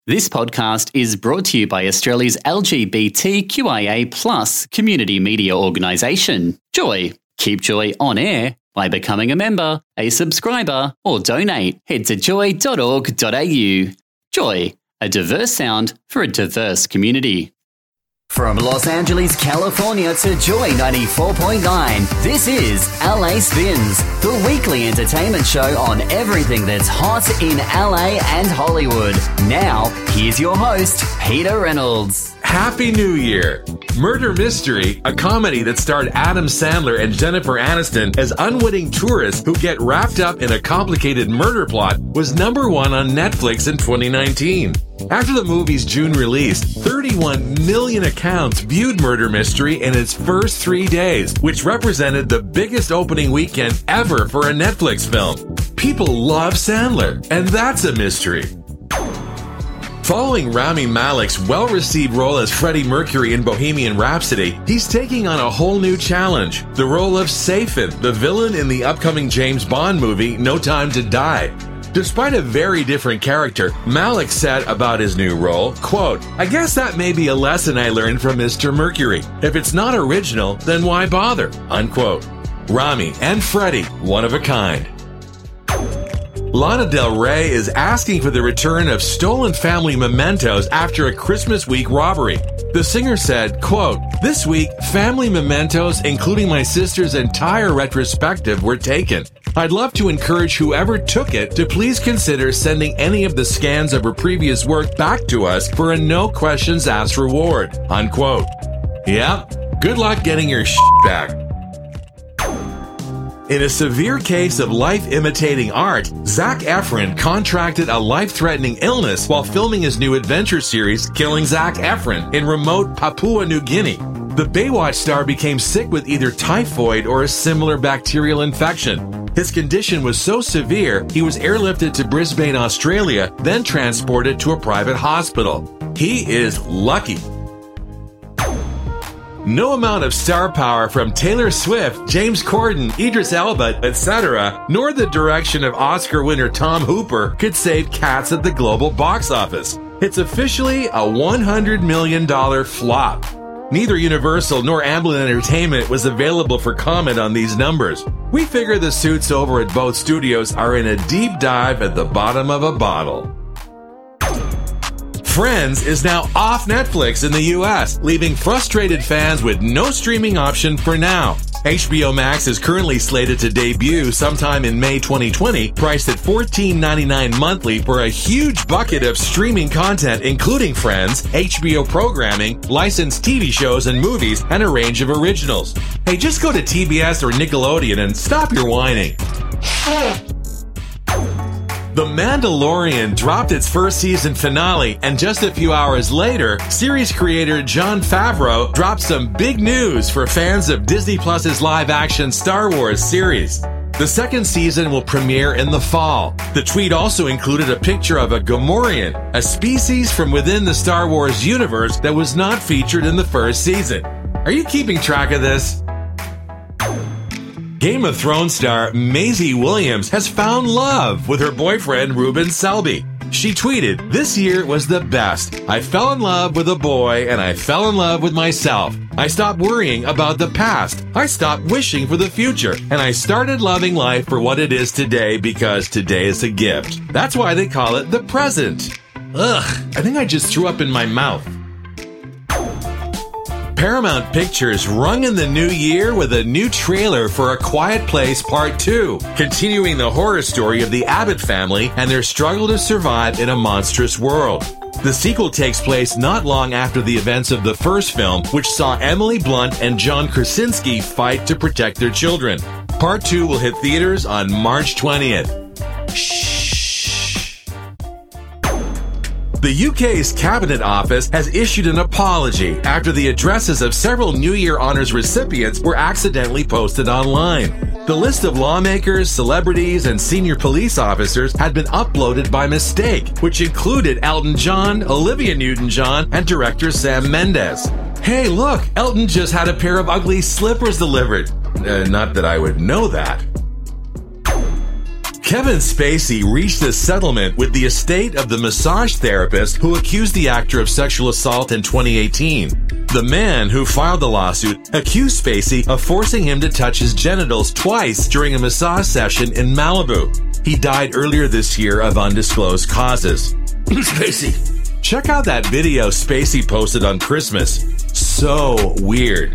This podcast is brought to you by Australia's LGBTQIA+ community media organisation, Joy. Keep Joy on air by becoming a member, a subscriber, or donate. Head to joy.org.au. Joy, a diverse sound for a diverse community. From Los Angeles, California to Joy 94.9, this is LA Spins, the weekly entertainment show on everything that's hot in LA and Hollywood. Now, here's your host, Peter Reynolds. Happy New Year! Murder Mystery, a comedy that starred Adam Sandler and Jennifer Aniston as unwitting tourists who get wrapped up in a complicated murder plot, was number one on Netflix in 2019. After the movie's June release, 31 million accounts viewed Murder Mystery in its first 3 days, which represented the biggest opening weekend ever for a Netflix film. People love Sandler, and that's a mystery. Following Rami Malek's well-received role as Freddie Mercury in Bohemian Rhapsody, he's taking on a whole new challenge, the role of Seyfin, the villain in the upcoming James Bond movie No Time to Die. Despite a very different character, Malek said about his new role, quote, "I guess that may be a lesson I learned from Mr. Mercury. If it's not original, then why bother?" Unquote. Rami and Freddie, one of a kind. Lana Del Rey is asking for the return of stolen family mementos after a Christmas week robbery. The singer said, quote, "This week, family mementos, including my sister's entire retrospective, were taken. I'd love to encourage whoever took it to please consider sending any of the scans of her previous work back to us for a no questions asked reward." Unquote. Yep, good luck getting your back. In a severe case of life-imitating art, Zac Efron contracted a life-threatening illness while filming his new adventure series, Killing Zac Efron, in remote Papua New Guinea. The Baywatch star became sick with either typhoid or a similar bacterial infection. His condition was so severe, he was airlifted to Brisbane, Australia, then transported to a private hospital. He is lucky. No amount of star power from Taylor Swift, James Corden, Idris Elba, etc., nor the direction of Oscar winner Tom Hooper could save Cats at the global box office. It's officially a $100 million flop. Neither Universal nor Amblin Entertainment was available for comment on these numbers. We figure the suits over at both studios are in a deep dive at the bottom of a bottle. Friends is now off Netflix in the US, leaving frustrated fans with no streaming option for now. HBO Max is currently slated to debut sometime in May 2020, priced at $14.99 monthly for a huge bucket of streaming content including Friends, HBO programming, licensed TV shows and movies, and a range of originals. Hey, just go to TBS or Nickelodeon and stop your whining. The Mandalorian dropped its first season finale, and just a few hours later, series creator Jon Favreau dropped some big news for fans of Disney Plus's live-action Star Wars series. The second season will premiere in the fall. The tweet also included a picture of a Gamorrean, a species from within the Star Wars universe that was not featured in the first season. Are you keeping track of this? Game of Thrones star Maisie Williams has found love with her boyfriend Ruben Selby. She tweeted, "This year was the best. I fell in love with a boy and I fell in love with myself. I stopped worrying about the past. I stopped wishing for the future. And I started loving life for what it is today because today is a gift. That's why they call it the present." Ugh, I think I just threw up in my mouth. Paramount Pictures rung in the new year with a new trailer for A Quiet Place Part 2, continuing the horror story of the Abbott family and their struggle to survive in a monstrous world. The sequel takes place not long after the events of the first film, which saw Emily Blunt and John Krasinski fight to protect their children. Part 2 will hit theaters on March 20th. Shh. The UK's Cabinet Office has issued an apology after the addresses of several New Year Honours recipients were accidentally posted online. The list of lawmakers, celebrities, and senior police officers had been uploaded by mistake, which included Elton John, Olivia Newton-John, and director Sam Mendes. Hey, look, Elton just had a pair of ugly slippers delivered. Not that I would know that. Kevin Spacey reached a settlement with the estate of the massage therapist who accused the actor of sexual assault in 2018. The man who filed the lawsuit accused Spacey of forcing him to touch his genitals twice during a massage session in Malibu. He died earlier this year of undisclosed causes. Spacey. Check out that video Spacey posted on Christmas. So weird.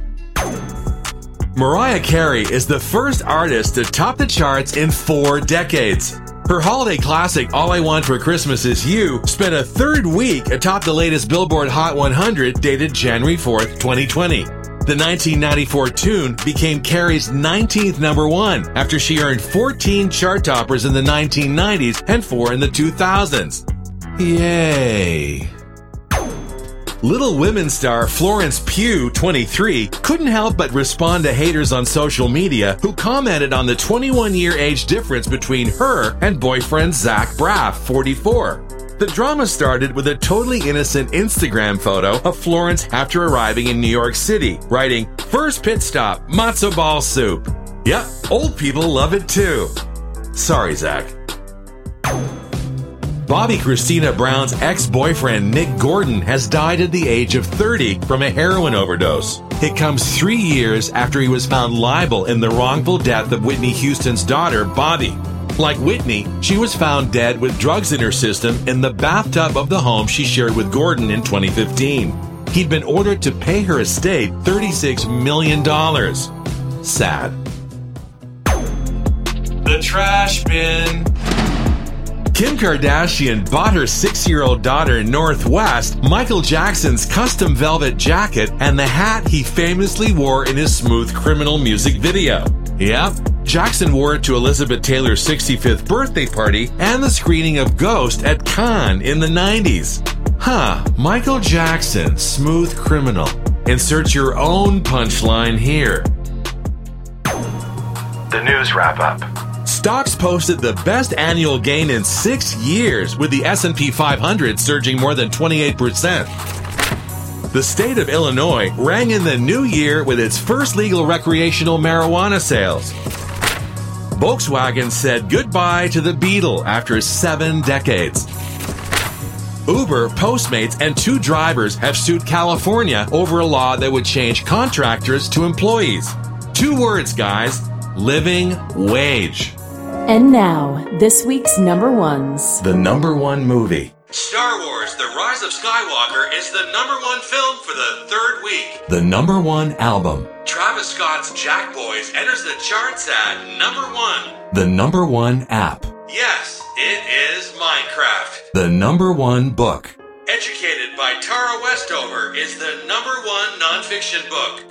Mariah Carey is the first artist to top the charts in 4 decades. Her holiday classic, All I Want for Christmas Is You, spent a third week atop the latest Billboard Hot 100 dated January 4th, 2020. The 1994 tune became Carey's 19th number one after she earned 14 chart toppers in the 1990s and 4 in the 2000s. Yay! Little Women star Florence Pugh, 23, couldn't help but respond to haters on social media who commented on the 21-year age difference between her and boyfriend Zach Braff, 44. The drama started with a totally innocent Instagram photo of Florence after arriving in New York City, writing, "First pit stop, matzo ball soup." Yep, old people love it too. Sorry, Zach. Bobby Christina Brown's ex-boyfriend Nick Gordon has died at the age of 30 from a heroin overdose. It comes 3 years after he was found liable in the wrongful death of Whitney Houston's daughter, Bobby. Like Whitney, she was found dead with drugs in her system in the bathtub of the home she shared with Gordon in 2015. He'd been ordered to pay her estate $36 million. Sad. The trash bin. Kim Kardashian bought her 6-year-old daughter Northwest Michael Jackson's custom velvet jacket and the hat he famously wore in his Smooth Criminal music video. Yep, Jackson wore it to Elizabeth Taylor's 65th birthday party and the screening of Ghost at Cannes in the 90s. Michael Jackson, Smooth Criminal. Insert your own punchline here. The news wrap-up. Stocks posted the best annual gain in 6 years, with the S&P 500 surging more than 28%. The state of Illinois rang in the new year with its first legal recreational marijuana sales. Volkswagen said goodbye to the Beetle after 7 decades. Uber, Postmates, and 2 drivers have sued California over a law that would change contractors to employees. 2 words, guys. Living wage. And now, this week's number ones. The number one movie. Star Wars The Rise of Skywalker is the number one film for the 3rd week. The number one album. Travis Scott's Jack Boys enters the charts at number 1. The number one app. Yes, it is Minecraft. The number one book. Educated by Tara Westover is the number one nonfiction book.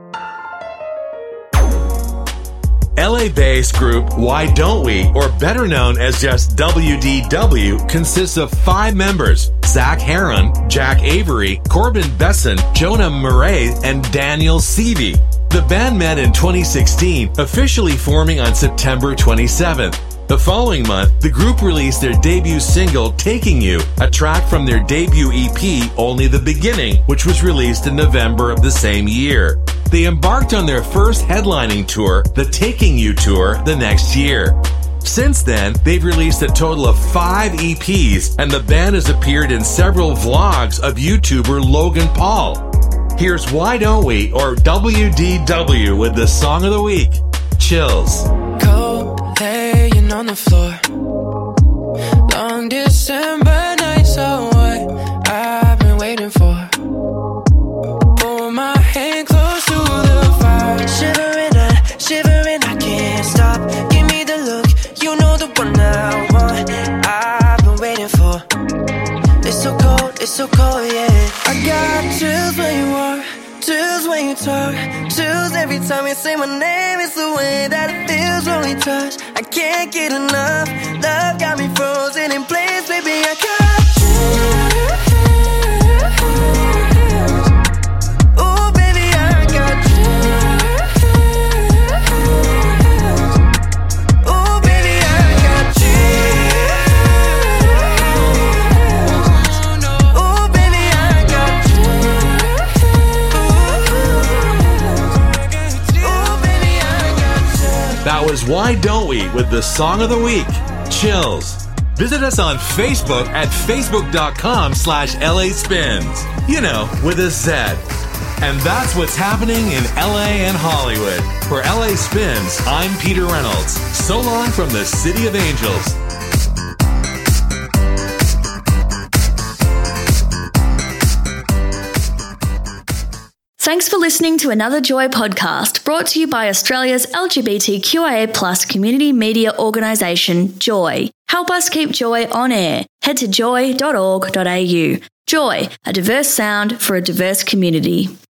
LA-based group Why Don't We, or better known as just WDW, consists of 5 members: Zach Heron, Jack Avery, Corbin Besson, Jonah Murray, and Daniel Seavey. The band met in 2016, officially forming on September 27th. The following month, the group released their debut single, Taking You, a track from their debut EP, Only the Beginning, which was released in November of the same year. They embarked on their first headlining tour, the Taking You Tour, the next year. Since then, they've released a total of 5 EPs, and the band has appeared in several vlogs of YouTuber Logan Paul. Here's Why Don't We, or WDW, with the song of the week, Chills. Laying on the floor, long December night, so what I've been waiting for. Pull my hand close to the fire, shivering, I can't stop. Give me the look, you know the one I want. I've been waiting for. It's so cold, yeah. I got chills when you walk, chills when you talk, chills every time you say my name. It's the way that it feels when we touch. I can't get enough. Love got me frozen in place, baby. I got chills. Oh, baby, I got chills. Oh, baby, I got chills. Oh, baby, I got chills. That was Why Don't We with the song of the week, Chills. Visit us on Facebook at facebook.com/LA Spins. You know, with a Z. And that's what's happening in LA and Hollywood. For LA Spins, I'm Peter Reynolds. So long from the City of Angels. Thanks for listening to another Joy podcast brought to you by Australia's LGBTQIA+ community media organisation, Joy. Help us keep Joy on air. Head to joy.org.au. Joy, a diverse sound for a diverse community.